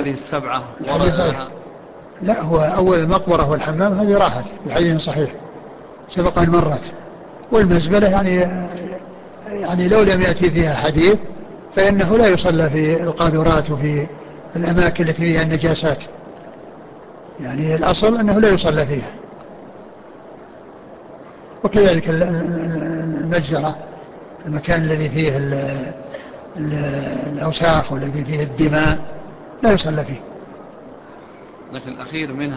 هذه السبعة ورد الحديث ضعيف. لها؟ لا، هو أول المقبرة والحمام هذه راحت في حديث صحيح سبق أن مرت. والمزبلة يعني لو لم يأتي فيها حديث فإنه لا يصلى في القاذورات وفي الأماكن التي فيها النجاسات، يعني الأصل أنه لا يصلى فيها. وكذلك المجزرة، المكان الذي فيه الأوساخ والذي فيه الدماء لا يصلى فيه. لكن الأخير منها